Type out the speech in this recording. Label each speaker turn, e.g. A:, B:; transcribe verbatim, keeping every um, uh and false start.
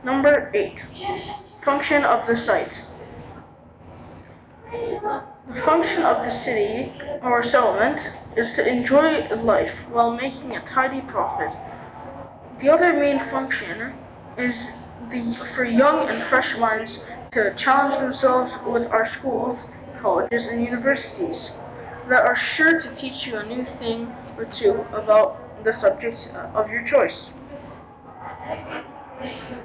A: Number eight. Function of the site. The function of the city or settlement is to enjoy life while making a tidy profit. The other main function is the for young and fresh minds to challenge themselves with our schools, colleges, and universities that are sure to teach you a new thing or two about the subject of your choice.